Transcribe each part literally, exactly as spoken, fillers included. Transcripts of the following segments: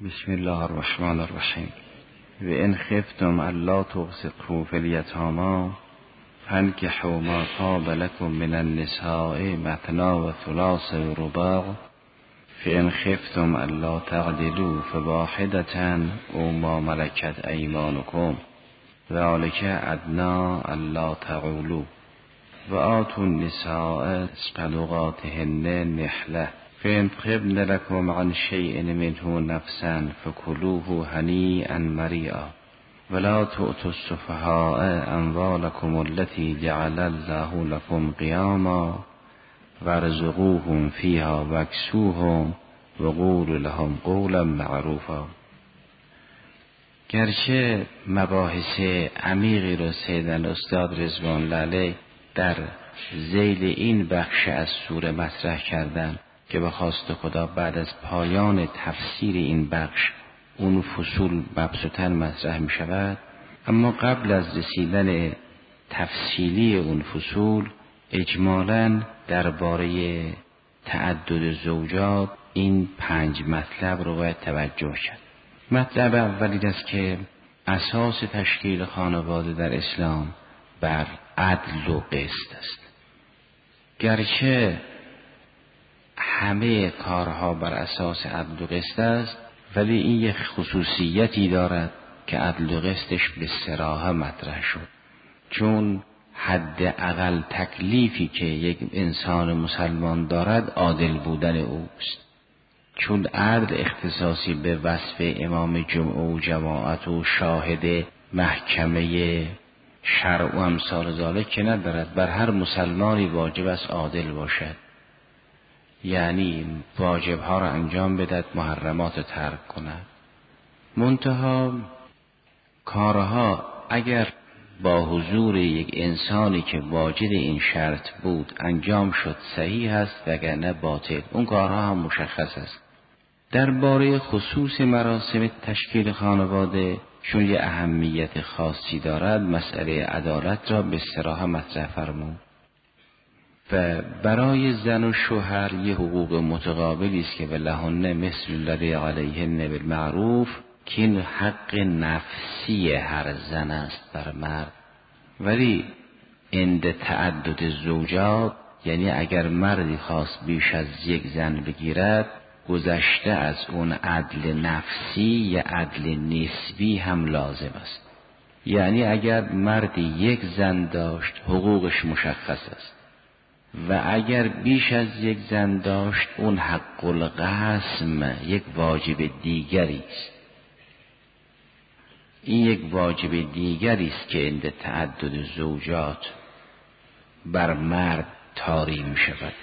بسم الله الرحمن الرحیم. و ان خفتم الا تقسطوا فی الیتامی فانکحوا ما طاب لکم من النساء مثنی و ثلاث و رباع فان خفتم الا تعدلوا فواحدة او ما ملکت ایمانکم ذلک ادنی الا تعولوا و آتوا النساء صدقاتهن نحلة فإن طبن لكم عن شيء منه نفسا فكلوه هنيئا مريئا ولا تؤتوا السفهاء أموالكم التي جعل الله لكم قياما وارزقوهم فيها واكسوهم وقولوا لهم قولا معروفا. گرچه مباحث عمیقی رو سیدن استاد رضوان الله در ذیل این بخش از سوره مطرح کردن که به خواست خدا بعد از پایان تفسیر این بخش اون فصول مبسوطاً مطرح می شود، اما قبل از رسیدن تفصیلی اون فصول اجمالاً درباره تعدد زوجات این پنج مطلب رو باید توجه کرد. مطلب اول این است که اساس تشکیل خانواده در اسلام بر عدل و قسط است. گرچه همه کارها بر اساس عدل و قسط است، ولی این یک خصوصیتی دارد که عدل و قسطش به صراحت مطرح شد، چون حد اقل تکلیفی که یک انسان مسلمان دارد عادل بودن اوست. چون عدل اختصاصی به وصف امام جمعه و جماعت و شاهد محکمه شرع و امثال ذالک که ندارد. بر هر مسلمانی واجب است عادل باشد، یعنی واجبها را انجام بدهد، محرمات را ترک کند. منتها کارها اگر با حضور یک انسانی که واجد این شرط بود انجام شد صحیح است، وگرنه باطل. اون کارها هم مشخص است. درباره خصوص مراسم تشکیل خانواده چون یه اهمیت خاصی دارد، مسئله عدالت را به صراحت مطرح فرمود و برای زن و شوهر یه حقوق متقابلی است که ولهن مثل الذی علیهن بالمعروف، که این حق نفسی هر زن است بر مرد. ولی عند تعدد زوجات، یعنی اگر مردی خواست بیش از یک زن بگیرد، گذشته از اون عدل نفسی یا عدل نسبی هم لازم است. یعنی اگر مردی یک زن داشت حقوقش مشخص است و اگر بیش از یک زن داشت اون حق القسم یک واجب دیگری است. این یک واجب دیگری است که عند تعدد زوجات بر مرد طاری می شود.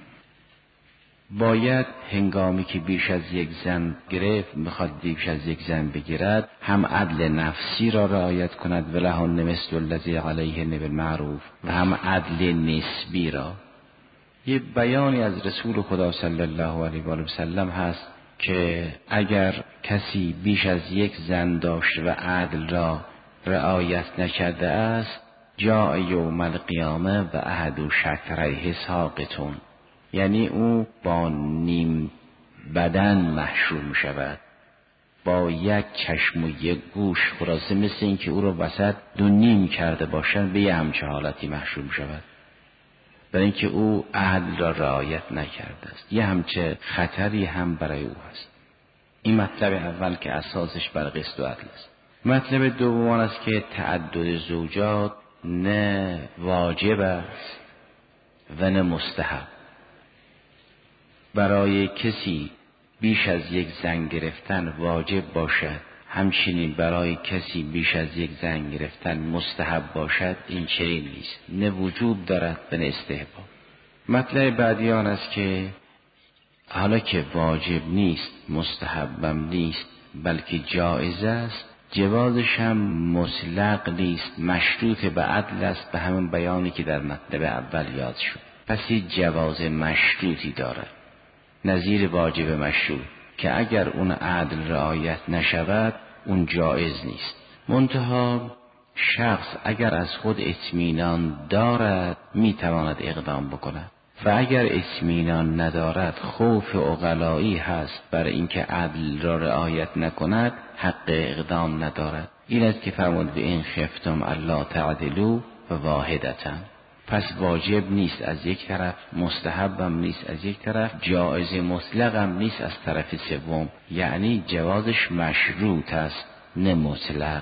باید هنگامی که بیش از یک زن گرفت میخواد بیش از یک زن بگیرد، هم عدل نفسی را رعایت کند ولهن مثل الذی علیهن بالمعروف، و هم عدل نسبی را. یه بیانی از رسول خدا صلی الله علیه و آله و سلم هست که اگر کسی بیش از یک زن داشت و عدل را رعایت نکرده است، جاء یوم القیامه و احد شطریه ساقطون، یعنی او با نیم بدن محشور می شود، با یک چشم و یک گوش، خلاصه مثل این که او را وسط دو نیم کرده باشند، به یه همچه حالتی محشور می شود، برای اینکه او عدل را رعایت نکرده است. یه همچه خطری هم برای او هست. این مطلب اول که اساسش بر قسط و عدل است. مطلب دوم است که تعدد زوجات نه واجب است و نه مستحب. برای کسی بیش از یک زن گرفتن واجب باشد، همچنین برای کسی بیش از یک زن گرفتن مستحب باشد، این چنین نیست. نه وجوب دارد و نه استحباب. مطلب بعدی آن است که حالا که واجب نیست، مستحبم نیست، بلکه جایز است، جوازش هم مطلق نیست، مشروط به عدل است، به همون بیانی که در مطلب اول یاد شد. پس این جواز مشروطی دارد، نظیر واجب مشروط، که اگر اون عدل رعایت نشود اون جایز نیست. منتها شخص اگر از خود اطمینان دارد میتواند اقدام بکند و اگر اطمینان ندارد خوف عقلایی هست بر اینکه عدل را رعایت نکند، حق اقدام ندارد. این است که فرمود به این خفتم الا تعدلوا و واحدتا. پس واجب نیست از یک طرف، مستحبم نیست از یک طرف، جایز مطلقم نیست از طرف سوم، یعنی جوازش مشروط است نه مطلق.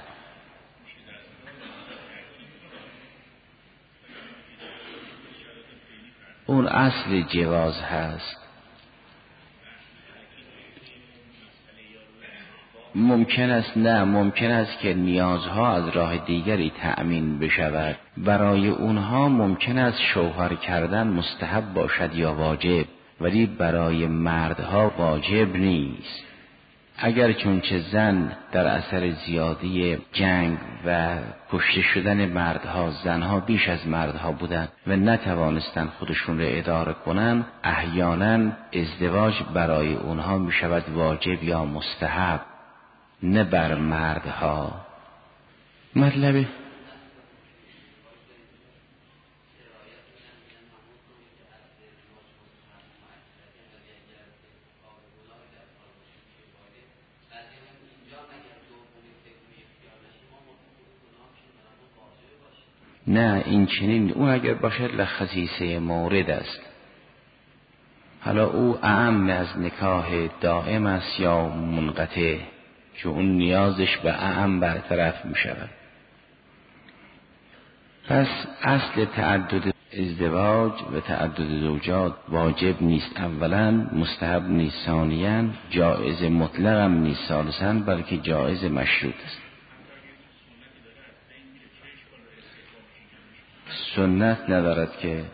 اون اصل جواز هست. ممکن است نه ممکن است که نیازها از راه دیگری تأمین بشود، برای اونها ممکن است شوهر کردن مستحب باشد یا واجب، ولی برای مردها واجب نیست. اگر چونچه زن در اثر زیادی جنگ و کشته شدن مردها، زنها بیش از مردها بودند و نتوانستند خودشون را اداره کنند، احیانا ازدواج برای اونها می شود واجب یا مستحب، نه بر مردها. مطلب نه این چنین، اون اگر باشد لخصیصه مورد است. حالا او اعم از نکاح دائم است یا منقطع، چون اون نیازش به اعم برطرف می شود. پس اصل تعدد ازدواج و تعدد زوجات واجب نیست اولا، مستحب نیست ثانیا، جایز مطلق هم نیست ثالثا، بلکه جایز مشروط است. سنت ندارد که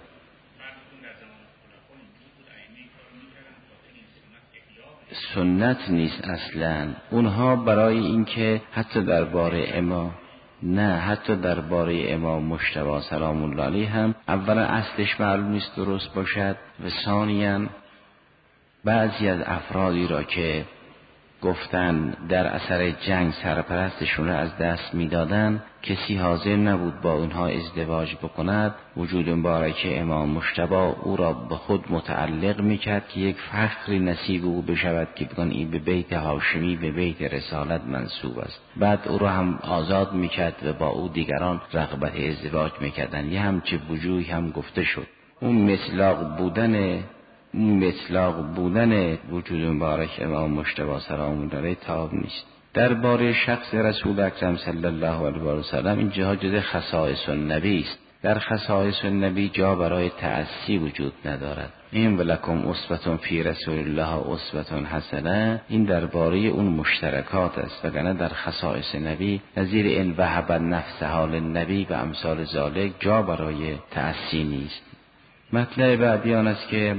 سنت نیست اصلا. اونها برای اینکه حتی درباره امام نه حتی درباره امام مجتبی سلام الله علیه هم اولا اصلش معلوم نیست درست باشد و ثانیاً بعضی از افرادی را که گفتن در اثر جنگ سرپرستشون را از دست میدادن، کسی حاضر نبود با اونها ازدواج بکند. وجود مبارک امام مجتبی او را به خود متعلق میکرد که یک فخری نصیب او بشود که بگن این به بیت هاشمی، به بیت رسالت منسوب است. بعد او را هم آزاد میکرد و با او دیگران رغبت ازدواج میکردن. یه همچه وجوهی هم گفته شد. اون مطلق بودن مطلق بودن وجود مبارک امام مجتبی سلام الله علیه تاب نیست. درباره شخص رسول اکرم صلی الله علیه و سلم این جاها جز خصائص النبی است. در خصائص النبی جا برای تعصی وجود ندارد. این ولکم اسوة فی رسول الله اسوة حسنه، این درباره اون مشترکات است، وگرنه در خصائص نبی نظیر این وهب نفسها للنبی و امثال ذالک جا برای تعصی نیست. مطلب بعدی آن است که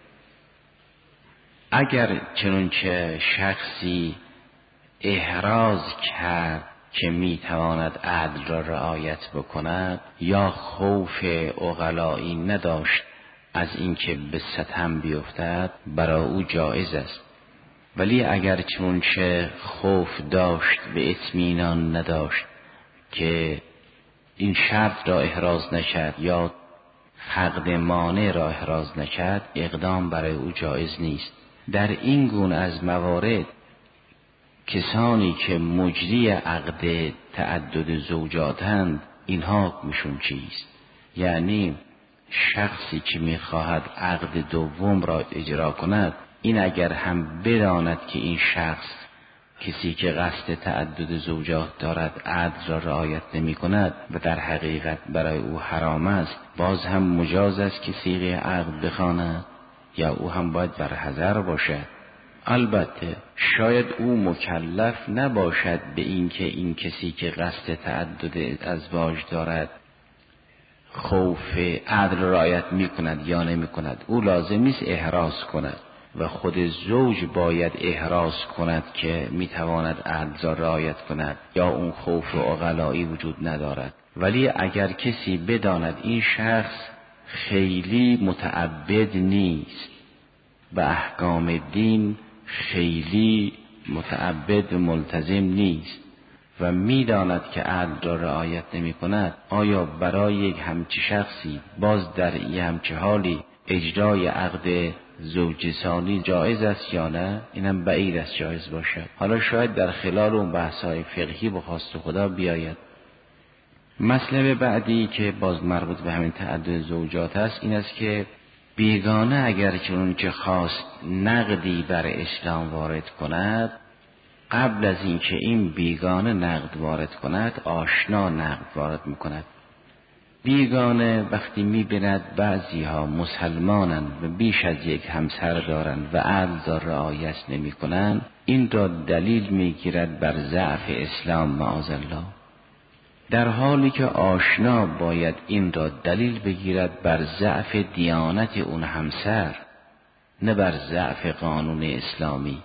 اگر چنانچه شخصی احراز کرد که میتواند عدل را رعایت بکند یا خوف عقلایی نداشت از اینکه به ستم بیفتد، برای او جایز است. ولی اگر چنانچه خوف داشت به اطمینان نداشت که این شرط را احراز نکرد یا فقد مانع را احراز نکرد، اقدام برای او جایز نیست. در این گونه از موارد کسانی که مجری عقد تعدد زوجاتند، اینها حکمشون چیست؟ یعنی شخصی که میخواهد عقد دوم را اجرا کند، این اگر هم بداند که این شخص کسی که قصد تعدد زوجات دارد عدل را رعایت نمی کند و در حقیقت برای او حرام است، باز هم مجاز است که صیغه عقد بخواند یا او هم باید بر حذر باشد. البته شاید او مکلف نباشد به این که این کسی که قصد تعدد ازواج دارد خوف عدل رعایت می کند یا نمی کند. او لازم نیست احراز کند و خود زوج باید احراز کند که می تواند عدل را رعایت کند یا اون خوف عقلایی وجود ندارد. ولی اگر کسی بداند این شخص خیلی متعبد نیست، به احکام دین خیلی متعبد و ملتزم نیست و میداند که عدل را رعایت نمی کند، آیا برای یک همچی شخصی باز در یک همچه حالی اجرای عقد زوجسانی جایز است یا نه؟ اینم بعید است جایز باشد. حالا شاید در خلال اون بحث‌های فقهی به خواست خدا بیاید. مسئله بعدی که باز مربوط به همین تعدد زوجات است این است که بیگانه اگر چون که خواست نقدی بر اسلام وارد کند، قبل از اینکه این بیگانه نقد وارد کند آشنا نقد وارد میکند. بیگانه وقتی میبیند بعضی ها مسلمانند و بیش از یک همسر دارند و عدل را رعایت نمی کنند، این را دلیل میگیرد بر ضعف اسلام معاذالله، در حالی که آشنا باید این را دلیل بگیرد بر ضعف دیانت اون همسر، نه بر ضعف قانون اسلامی.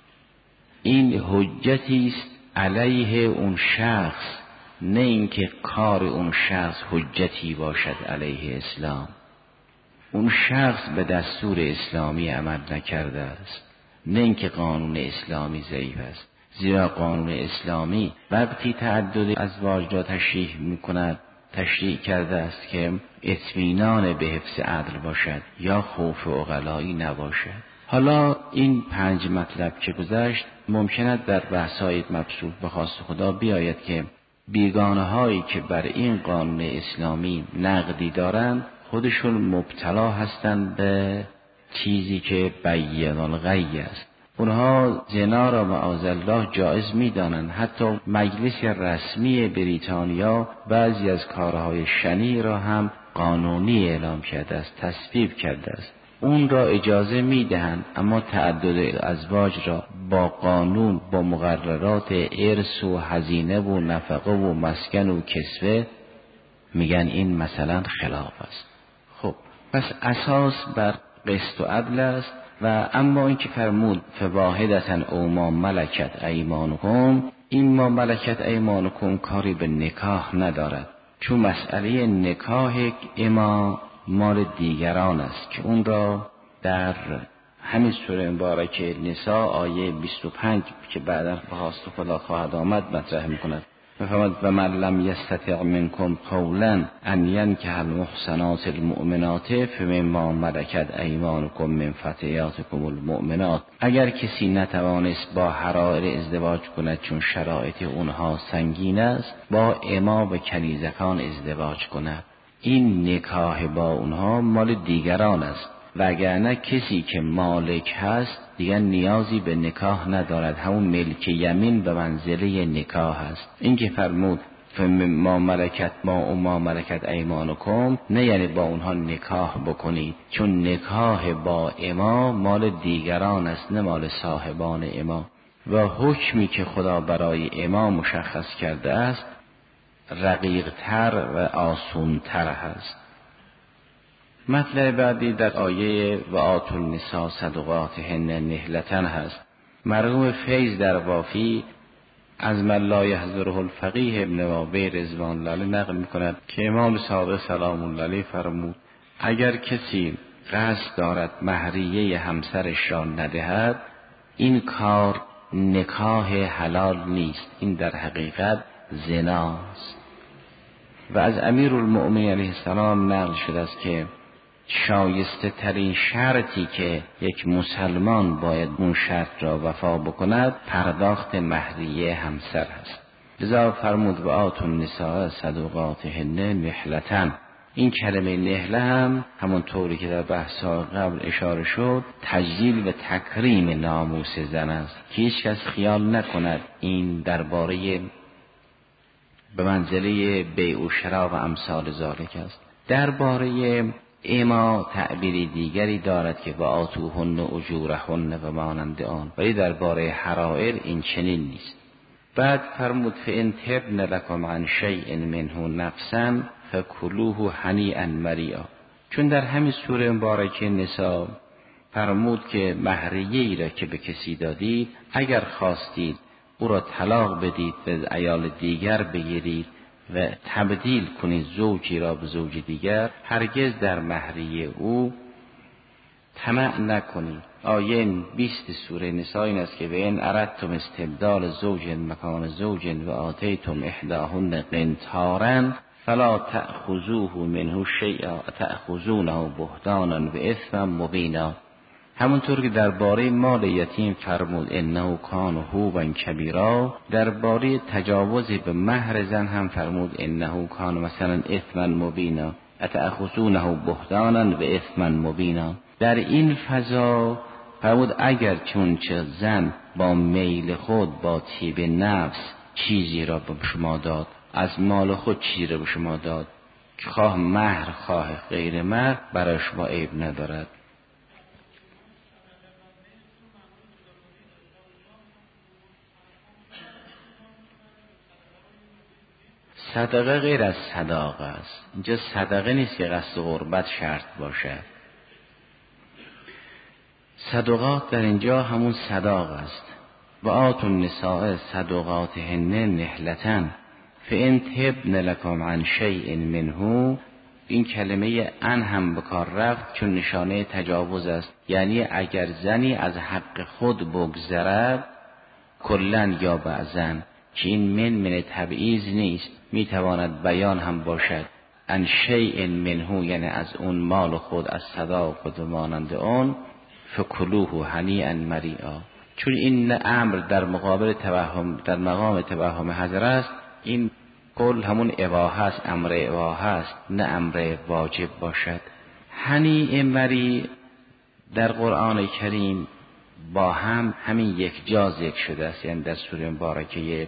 این حجتی است علیه اون شخص، نه اینکه کار اون شخص حجتی باشد علیه اسلام. اون شخص به دستور اسلامی عمل نکرده است، نه اینکه قانون اسلامی ضعیف است. زیرا قانون اسلامی وقتی تعدد ازواج را تشریح می‌کند تشریح کرده است که اطمینان به حفظ عدل باشد یا خوف عقلایی نباشد. حالا این پنج مطلب که گذشت ممکند در بحث‌های مبسوط به خواست خدا بیاید که بیگانه هایی که بر این قانون اسلامی نقدی دارند خودشون مبتلا هستند به چیزی که بین الغی است. اونها زنا را معاذالله جایز می‌دانند. حتی مجلس رسمی بریتانیا بعضی از کارهای شنیع را هم قانونی اعلام کرده است، تصویب کرده است. اون را اجازه میدهند، اما تعدد ازواج را با قانون، با مقررات ارث و هزینه و نفقه و مسکن و کسوه میگن این مثلا خلاف است. خب پس اساس بر قسط و عدل است. و اما این که فرمود فواحدتن او ما ملکت ایمانکم، این ما ملکت ایمانکم کاری به نکاح ندارد، چون مسئله نکاح اما مال دیگران است که اون را در همین سوره مبارکه نساء آیه بیست و پنج که بعدا به خواست خدا خواهد آمد مطرح میکند. فقط و من لم یستطع منکم قولا ان ینکح المحصنات المؤمنات فمما ملکت ایمانکم من فتیاتکم المؤمنات، اگر کسی نتوانست با حرائر ازدواج کند چون شرایط اونها سنگین است، با اما و کنیزکان ازدواج کند. این نکاح با اونها مال دیگران است، وگرنه کسی که مالک هست دیگر نیازی به نکاح ندارد. همون ملک یمین به منزله نکاح است. این که فرمود ما ملکت ما و ما ملکت ایمانکم، نه یعنی با اونها نکاح بکنید، چون نکاح با اما مال دیگران است، نه مال صاحبان اما. و حکمی که خدا برای اما مشخص کرده است رقیق تر و آسون تر هست. مطلب بعدی در آیه و آتوا النساء صدقاتهن نحلةً هست. مرحوم فیض در وافی از من لا یحضره الفقیه ابن وابی رضوان الله علیه نقل می‌کند که امام صادق سلام الله علیه فرمود اگر کسی قصد دارد مهریه همسرش را ندهد، این کار نکاح حلال نیست، این در حقیقت زناست. و از امیرالمؤمنین علیه السلام نقل شده است که شایسته ترین شرطی که یک مسلمان باید اون شرط را وفا بکند پرداخت مهریه همسر هست. لذا فرمود و آتوا النساء صدقاتهن نحلةً. این کلمه نحله هم همون طوری که در بحث قبل اشاره شد تجلیل و تکریم ناموس زن است که هیچ کس خیال نکند این درباره به منزله بیع و شرا و امثال ذالک است. درباره اما تعبیری دیگری دارد که و آتوهن اجورهن و مانند آن، ولی درباره حرائر این چنین نیست. بعد فرمود فإن تبن لكم عن شیء منه نفسا فکلوه هنیئا مریئا. چون در همین سوره مبارکه نساء فرمود که مهریه ای را که به کسی دادید اگر خواستید او را طلاق بدید و عیال دیگر بگیرید و تبدیل کنید زوجی را به زوج دیگر، هرگز در مهریه او طمع نکنید. آیه بیست سوره نساء این است که و ان اردتم استبدال زوج مکان زوج و آتیتم احداهن قنطارا فلا تأخذوه منه شیئا تأخذونه بهتانا و اثما مبینا. همونطور که درباره مال یتیم فرمود انه کان حوبا کبیرا، درباره تجاوز به مهر زن هم فرمود انه کان مثلا اثما مبینا اتأخذونه بهتانا و اثما مبینا. در این فضا فرمود اگر چون چه زن با میل خود با طیب نفس چیزی را به شما داد، از مال خود چیزی را به شما داد، خواه مهر خواه غیر مهر، برای شما عیب ندارد. صدقه غیر از صداقه است. اینجا صدقه نیست که قصد غربت شرط باشد. صدقات در اینجا همون صداقه است. و آتوا النساء صدقاتهن نحلة فإن تبن لكم عن شیء منه. این کلمه ان هم به کار رفت چون نشانه تجاوز است، یعنی اگر زنی از حق خود بگذرد کلن یا بعضن، که این من من تبعیض نیست، میتواند بیان هم باشد. ان شیء منه یعنی از اون مال خود، از صداق و مانند اون، فکلوه هنیئا مریئا. چون این امر در مقابل توهم، در مقام توهم حضر است، این کل همون اباحه است، امر اباحه است، نه امر واجب باشد. هنیئ مریء در قرآن کریم با هم همین یک جا ذکر شده است، یعنی در سوره مبارکه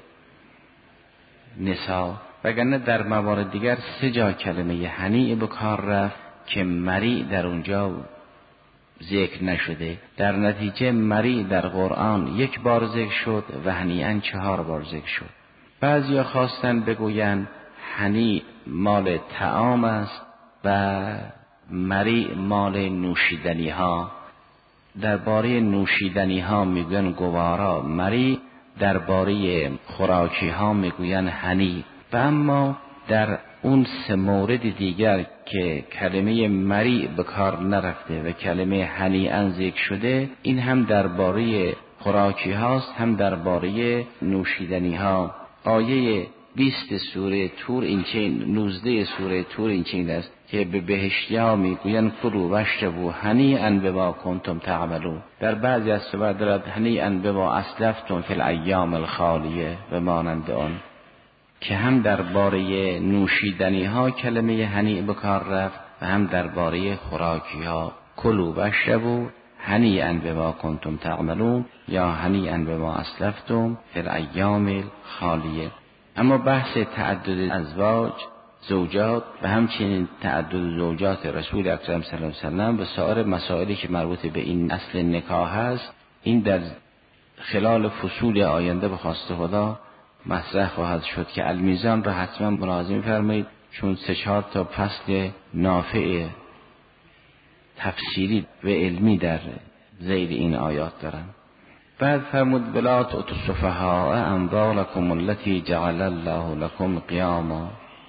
نساء، وگرنه در موارد دیگر سه جا کلمه هنیء به کار رفت که مریء در اونجا ذکر نشده. در نتیجه مریء در قرآن یک بار ذکر شد و هنیئا چهار بار ذکر شد. بعضیا خواستن بگویند هنیء مال طعام است و مریء مال نوشیدنی ها. درباره نوشیدنی ها میگوین گوارا مریء، درباره خوراکی ها میگوین هنیء. و اما در اون سه مورد دیگر که کلمه مریء به کار نرفته و کلمه هنیئا ذکر شده، این هم درباره خوراکی هاست هم درباره نوشیدنی ها. آیه بیست سوره طور این چین، نوزده سوره طور این چین است که به بهشتی ها میگوین کلوا واشربوا هنیئا بما کنتم تعملون. در بعضی از سور دارد هنیئا بما اسلفتم فی الایام الخالیه و مانند آن، که هم درباره نوشیدنی ها کلمه هنیء به کار رفت و هم درباره خوراکی ها. کلوا واشربوا هنیئا بما کنتم تعملون یا هنیئا بما اسلفتم فی الایام الخالیه. اما بحث تعدد ازواج زوجات و همچنین تعدد زوجات رسول اکرم صلی الله علیه و سلم و سایر مسائلی که مربوط به این اصل نکاح است، این در خلال فصول آینده به خواست خدا مطرح خواهد شد که المیزان را حتما ملاحظه فرمایید، چون سه چهار تا فصل نافع تفسیری و علمی در زیر این آیات دارن. بعد فرمود ولا تؤتوا السفهاء اموالکم التي جعل الله لكم قیاما.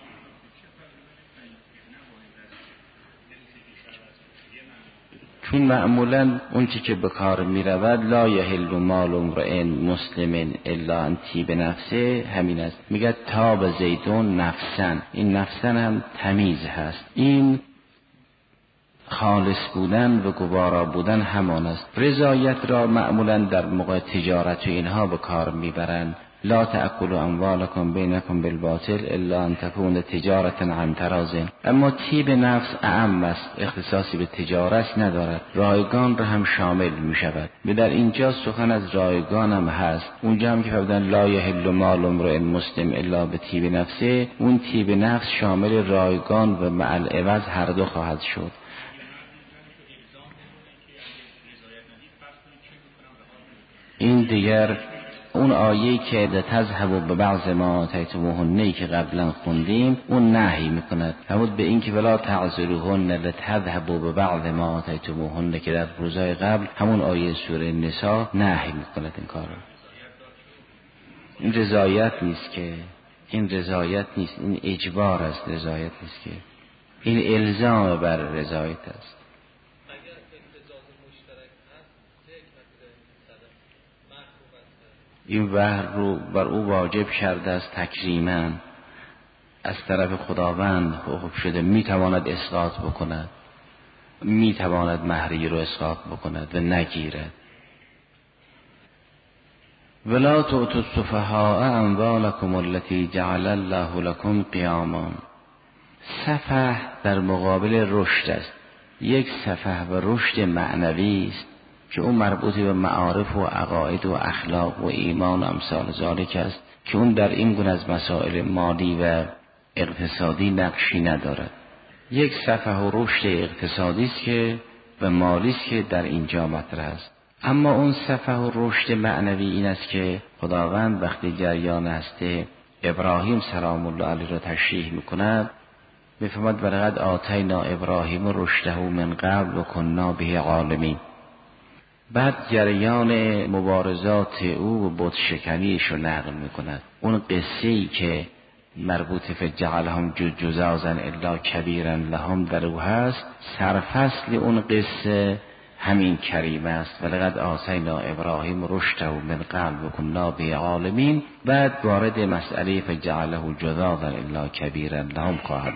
چون معمولا اون چی که به کار می رود لا یحل مال امرئ مسلم الا ان طیب نفسه، همین است. میگه تاب زیدون نفسن، این نفسن هم تمیز هست. این خالص بودن و گوارا بودن همان است. رضایت را معمولا در موقع تجارت و اینها به کار میبرند. لا تأکلوا اموالکم بینکم بالباطل الا ان تکون تجارت عن تراض. اما طیب نفس اعم است، اختصاصی به تجارت ندارد، رایگان را هم شامل می شود. و در اینجا سخن از رایگان هم هست. اونجا هم که فرمودن لا یحل مال امرئ مسلم الا به طیب نفسه، اون طیب نفس شامل رایگان و مع العوض هر دو خواهد شد. این دیگر اون آیه‌ای که لتذهبوا ببعض ما آتیتموهن که قبلا خوندیم، اون نهی میکند فرمود به این که ولا تعذروهن لتذهبوا ببعض ما آتیتموهن که در روزهای قبل همون آیه سوره نساء نهی میکند این کار. این رضایت نیست که این رضایت نیست، این اجبار است، رضایت نیست که این الزام بر رضایت است. این وحی رو بر او واجب کرده است تکریما از طرف خداوند حکم شده میتواند اسقاط بکند، میتواند مهری رو اسقاط بکند و نگیرد. ولا تؤتوا السفهاء اموالکم التي جعل الله لكم قیاما. سفه در مقابل رشد است. یک سفه و رشد معنوی است که اون مربوط به معارف و عقاید و اخلاق و ایمان و امثال ذالک است که اون در این گونه از مسائل مالی و اقتصادی نقشی ندارد. یک سفه و رشد اقتصادی است که و مالی است که در اینجا مطرح است. اما اون سفه و رشد معنوی این است که خداوند وقتی جریان هست ابراهیم سلام الله علیه را تشریح میکند میفرماید ولقد آتینا ابراهیم رشده من قبل و کنا به عالمین. بعد جریان مبارزات او و بت شکنیش رو نقل میکند. اون قصه‌ای که مربوط به جعلهم جزازا الا کبیرا لهم در او هست، سرفصل اون قصه همین کریم است. ولقد آتینا ابراهیم رشده من قبل و کنا به عالمین. بعد وارد مسئله فجعله جزازا الا کبیرا لهم خواهد.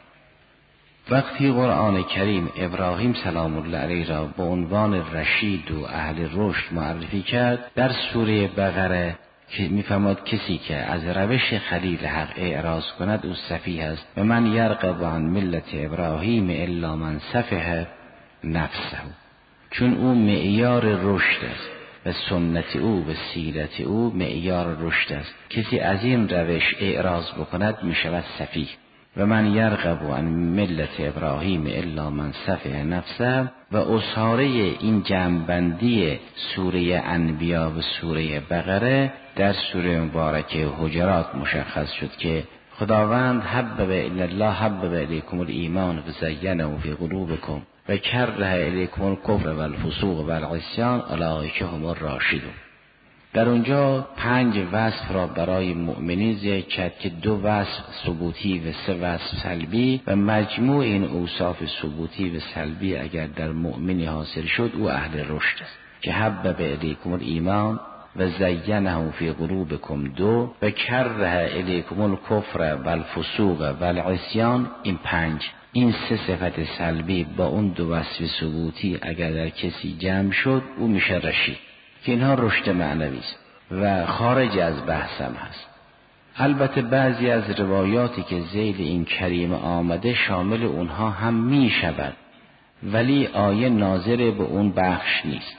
وقتی قرآن کریم ابراهیم سلام الله علیه را به عنوان رشید و اهل رشد معرفی کرد، در سوره بقره که میفرماد کسی که از روش خلیل حق اعراض کند او سفیه است و من یرغب عن ملت ابراهیم الا من سفه نفسه. چون او معیار رشد است و سنت او و سیرت او معیار رشد است. کسی از این روش اعراض بکند میشود سفیه. و من یرغب عن ملت ابراهیم الا من سفه نفسه. و اصحاره این جمع‌بندی سوره انبیا و سوره بقره در سوره مبارکه حجرات مشخص شد که خداوند حبب ان الله حبب الیکم الایمان و زینه فی قلوبکم و کره الیکم الکفر و الفسوق و العصیان اولئک هم الراشدون. در اونجا پنج وصف را برای مؤمنین ذکر کرد که دو وصف ثبوتی و سه وصف سلبی و مجموع این اوصاف ثبوتی و سلبی اگر در مؤمنی حاصل شد او اهل رشد است که حبب الیکم الایمان و زینه فی قلوبکم دو و کره الیکم الکفر و الفسوق و العصیان این پنج. این سه صفت سلبی با اون دو وصف ثبوتی اگر در کسی جمع شد او میشه رشید که اینها رشد معنوی است و خارج از بحثم هست. البته بعضی از روایاتی که ذیل این کریم آمده شامل اونها هم می شود ولی آیه ناظر به اون بخش نیست.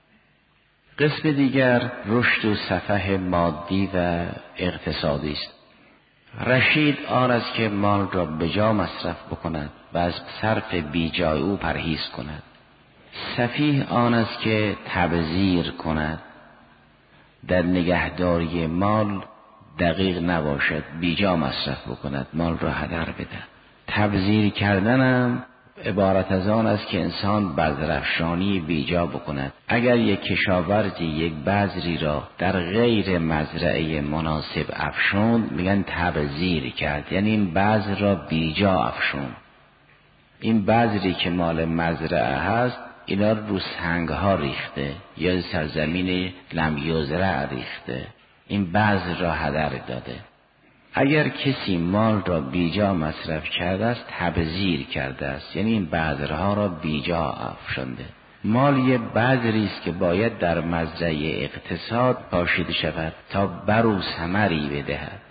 قسم دیگر رشد و سفه مادی و اقتصادی است. رشید آن است که مال را به جا مصرف بکند و از صرف بیجای او پرهیز کند. سفیه آن است که تبذیر کند، در نگهداری مال دقیق نباشد، بیجا مصرف بکند، مال را هدر بدهد. تبذیر کردنم عبارت از آن است که انسان بذرافشانی بیجا بکند. اگر یک کشاورزی یک بذری را در غیر مزرعه مناسب افشوند میگن تبذیر کرد، یعنی این بذر را بیجا افشوند. این بذری که مال مزرعه هست اینا رو سنگ ها ریخته یا سرزمین لم یزرع ریخته، این بذر را هدر داده. اگر کسی مال را بیجا مصرف کرده است تبذیر کرده است، یعنی این بذرها را بیجا افشانده. مال یه بذری است که باید در مزرعه اقتصاد کاشته شود تا برو ثمری بدهد.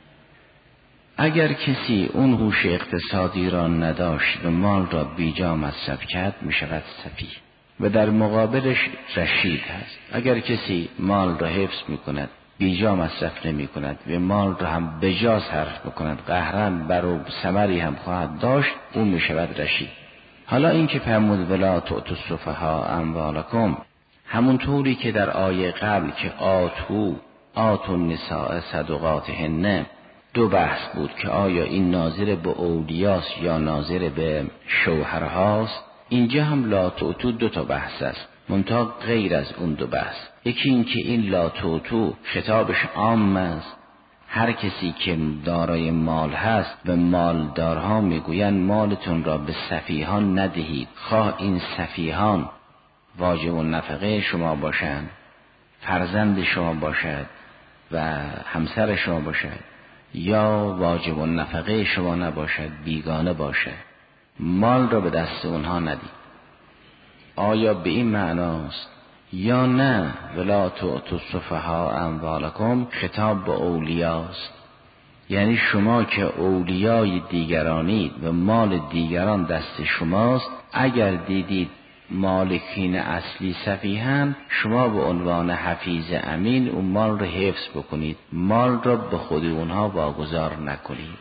اگر کسی اون هوش اقتصادی را نداشت و مال را بیجا مصرف کرد می شود سفیه و در مقابلش رشید هست. اگر کسی مال را حفظ می کند بیجا مصرف نمی کند و مال را هم بجا صرف بکند قهرن برو ثمری هم خواهد داشت اون می شود رشید. حالا این که فرمود ولا تؤتوا السفهاء اموالکم، همون طوری که در آیه قبل که آتو آتو النساء صدقاتهن دو بحث بود که آیا این ناظر به اولیاست یا ناظر به شوهرهاست، اینجا هم لا تؤتو دو تا بحث است منتها غیر از اون دو بحث. یکی این که این لا تؤتو خطابش عام است، هر کسی که دارای مال هست و مالدارها میگویند مالتون را به سفیهان ندهید، خواه این سفیهان واجب النفقه شما باشند، فرزند شما باشد و همسر شما باشد یا واجب النفقه شما نباشد، بیگانه باشد، مال را به دست اونها ندید. آیا به این معناست یا نه ولا تؤتوا السفهاء اموالکم خطاب به اولیاست؟ یعنی شما که اولیای دیگرانید و مال دیگران دست شماست، اگر دیدید مالکین اصلی سفیهن، شما به عنوان حفیظ امین اون مال را حفظ بکنید، مال را به خود اونها واگذار نکنید.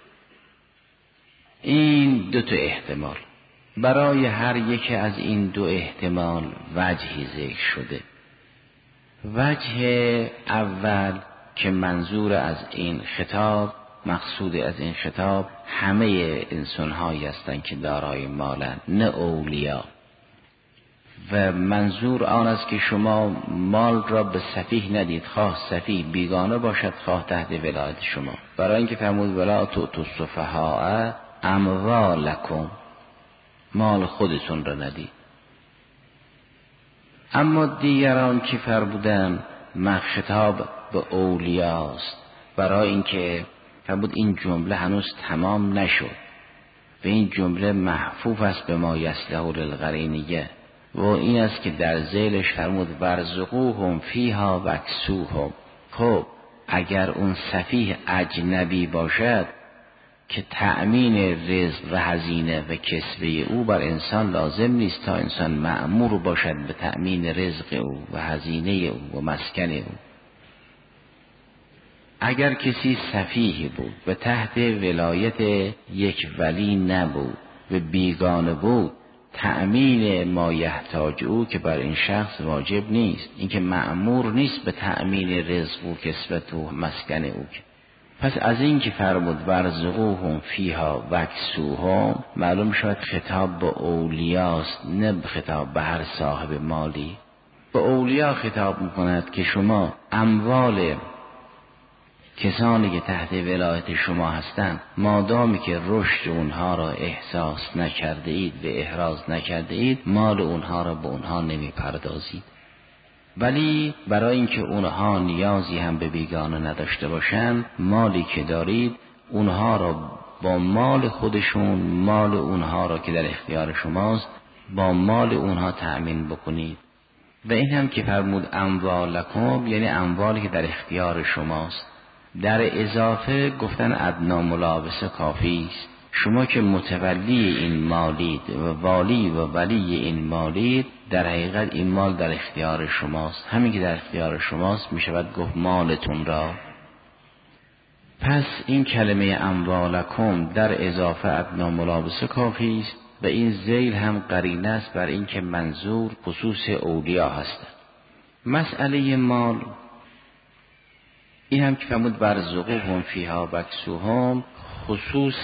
این دو تا احتمال، برای هر یک از این دو احتمال وجهی ذکر شده. وجه اول که منظور از این خطاب، مقصود از این خطاب همه انسان‌هایی هستند که دارای مالند، نه اولیا. و منظور آن است که شما مال را به سفیه ندید، خواه سفیه بیگانه باشد خواه تحت ولایت شما. برای اینکه فرمود ولا تؤتوا السفهاء اموالکم، مال خودتون را ندید. اما دیگران که فرمودن خطاب به اولیاست، برای اینکه فرمود این جمله هنوز تمام نشد و این جمله محفوف است به ما یصلح للقرینیه، و این است که در ذیلش فرمود ورزقوهم فیها واکسوهم. خب اگر اون سفیه اجنبی باشد که تأمین رزق و هزینه و کسبه او بر انسان لازم نیست تا انسان مأمور باشد به تأمین رزق او و هزینه او و مسکن او. اگر کسی سفیه بود و تحت ولایت یک ولی نبود و بیگانه بود، تأمین ما یحتاج او که بر این شخص واجب نیست، اینکه مأمور نیست به تأمین رزق و کسبت و مسکن او. پس از این که فرمود ورزقوهم فیها واکسوهم، معلوم شد خطاب به اولیاست، نه خطاب به هر صاحب مالی. به اولیا خطاب میکند که شما اموال کسانی که تحت ولایت شما هستند، مادامی که رشد اونها را احساس نکرده اید و احراز نکرده اید، مال اونها را به اونها نمی پردازید. ولی برای اینکه اونها نیازی هم به بیگانه نداشته باشند، مالی که دارید اونها را با مال خودشون، مال اونها را که در اختیار شماست، با مال اونها تأمین بکنید. و این هم که فرمود اموالکم، یعنی اموالی که در اختیار شماست. در اضافه گفتن ادنا ملابسه کافی است. شما که متولی این مالید و والی و ولی این مالید، در حقیقت این مال در اختیار شماست. همین که در اختیار شماست می شود گفت مالتون را. پس این کلمه اموالکم در اضافه ادنا ملابسه کافی است و این ذیل هم قرینه است بر این که منظور خصوص اولیا هست. مسئله مال این هم که فرمود ورزقوهم فیها واکسوهم، خصوص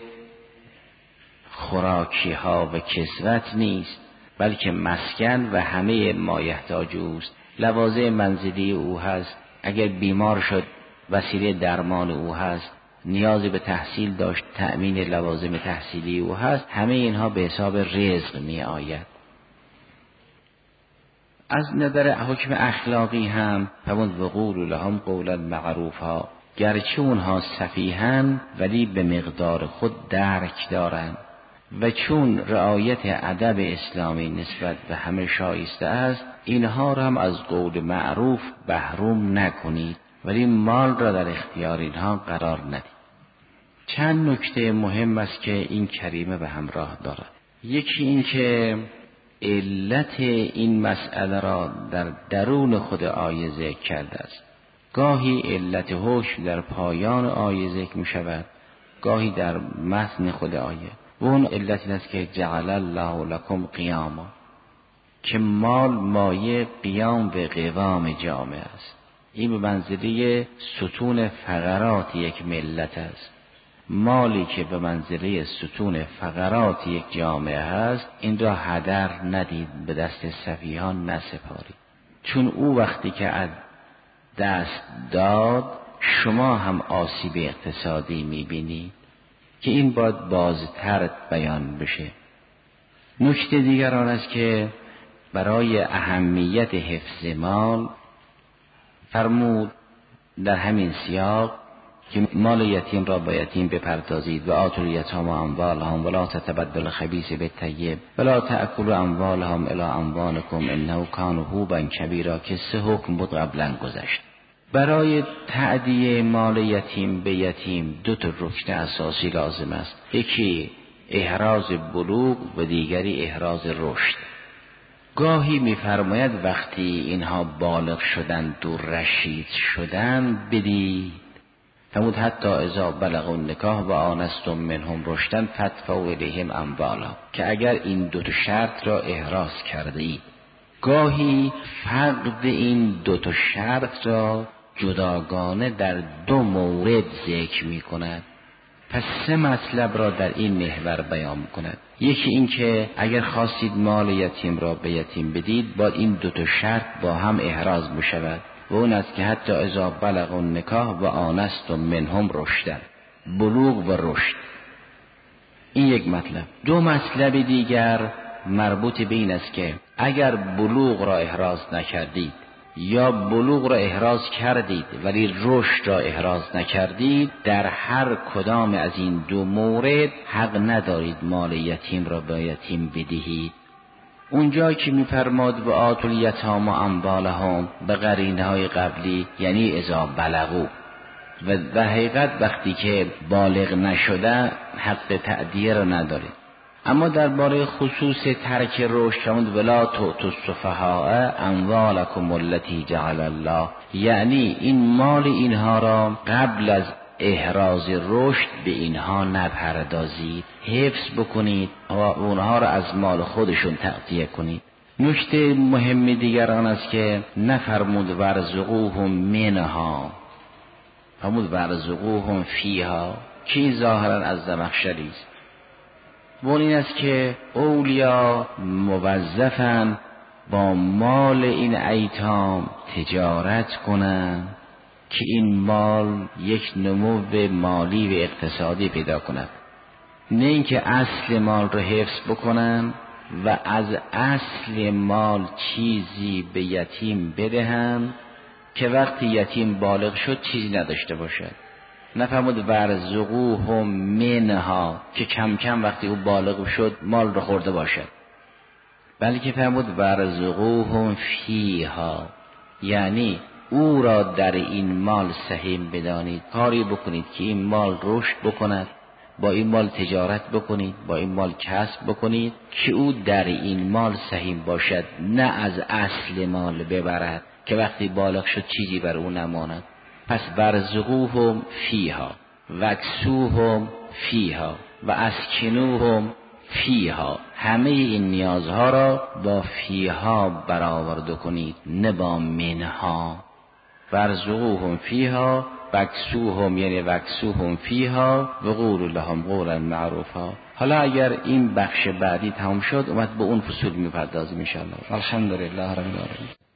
خوراکی ها و کسوت نیست، بلکه مسکن و همه ما یحتاج اوست. لوازم منزلی او هست، اگر بیمار شد وسیله درمان او هست، نیازی به تحصیل داشت تأمین لوازم تحصیلی او هست، همه اینها به حساب رزق می آید. از نظر حکم اخلاقی هم فرمود وقولوا لهم قولا معروفا، گرچه اونها سفیهن ولی به مقدار خود درک دارند و چون رعایت ادب اسلامی نسبت به همه شایسته است، اینها را هم از قول معروف محروم نکنید، ولی مال را در اختیار اینها قرار ندید. چند نکته مهم است که این کریمه به همراه دارد. یکی این که علت این مسئله را در درون خود آیه ذکر کرده است. گاهی علت حکم در پایان آیه ذکر می شود، گاهی در متن خود آیه. و اون علت این است که جعل الله لکم قیاما، که مال مایه قیام و قوام جامعه است. این به منزله ستون فقرات یک ملت است. مالی که به منزله ستون فقرات یک جامعه هست، این را هدر ندید، به دست سفیهان نسپارید. چون او وقتی که از دست داد، شما هم آسیب اقتصادی میبینید که این باید بازتر بیان بشه. نکته دیگر آن است که برای اهمیت حفظ مال فرمود در همین سیاق که مال یتیم را با یتیم بپردازید و آتوا الیتامی اموالهم ولا تتبدلوا الخبیث بالطیب ولا تأکلوا اموالهم الی اموالکم انه کان حوبا کبیرا که سه حکم بود قبلا گذشت. برای تأدیه مال یتیم به یتیم دو تا رکن اساسی لازم است، یکی احراز بلوغ و دیگری احراز رشد. گاهی می‌فرماید وقتی اینها بالغ شدند و رشید شدند بدید، فرمود حتی اذا بلغوا النکاح و آنستم منهم رشدا فادفعوا الیهم اموالهم، که اگر این دو تا شرط را احراز کرده اید. گاهی فقد این دو تا شرط را جداگانه در دو مورد ذکر می‌کند، پس سه مطلب را در این محور بیان می‌کند. یکی این که اگر خواستید مال یتیم را به یتیم بدید باید این دو تا شرط با هم احراز بشود و اون است که حتی اذا بلغوا النکاح و آنستم منهم رشدا، بلوغ و رشد. این یک مطلب. دو مطلب دیگر مربوط به این است که اگر بلوغ را احراز نکردید یا بلوغ را احراز کردید ولی رشد را احراز نکردید، در هر کدام از این دو مورد حق ندارید مال یتیم را به یتیم بدهید. اونجا که می‌فرماد و آتوا الیتامی اموالهم به قرینه‌های قبلی یعنی اذا بلغوا، و در حقیقت وقتی که بالغ نشده حق تأدیه را ندارید. اما درباره خصوص ترک رشد فرمود ولا تؤتوا السفهاء اموالکم التي جعل الله، یعنی این مال اینها را قبل از احراز رشد به اینها نپردازید، حفظ بکنید و اونها را از مال خودشون تغذیه کنید. نکته مهم دیگر آن است که نفرمود ورزقوهم منها، فرمود ورزقوهم فیها، که ظاهرا از زمخشری است. و این است که اولیا موظفن با مال این ایتام تجارت کنند که این مال یک نمو مالی و اقتصادی پیدا کند، نه اینکه اصل مال رو حفظ بکنن و از اصل مال چیزی به یتیم بدهند که وقتی یتیم بالغ شد چیزی نداشته باشد. نفرمود ورزقوهم منها که کم کم وقتی او بالغ شد مال رو خورده باشد، بلکه فرمود ورزقوهم فیها، یعنی او را در این مال سهیم بدانید، کاری بکنید که این مال رشد بکند، با این مال تجارت بکنید، با این مال کسب بکنید که او در این مال سهیم باشد، نه از اصل مال ببرد که وقتی بالغ شد چیزی بر او نماند. پس ورزقوهم فیها وکسوهم فیها و اسکنوهم فیها، همه این نیازها را با فیها برآورده کنید نه با منها. ورزقوهم فیها وکسوهم یعنی وکسوهم فیها و قولوا لهم قولا معروفا. حالا اگر این بخش بعدی تمام شد اومد به اون فصول میپردازیم ان شاء الله. الحمدلله رب العالمین.